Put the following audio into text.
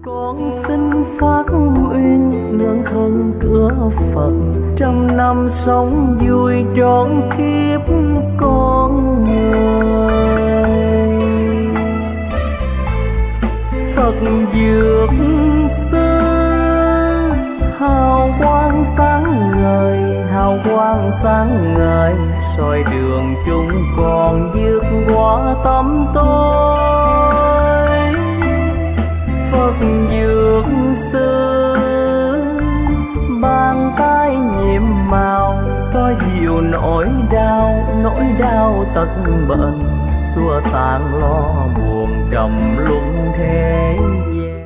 Con xin phát nguyện nương thân cửa Phật, trăm năm sống vui trọn kiếp con người. Phật dược sư hào quang sáng ngời, hào quang sáng ngời, soi đường chúng con vượt qua tâm tối. Phật dược sư bàn tay nhiệm màu, có dịu nỗi đau tất bận, xua tan lo buồn trầm luân thế gian.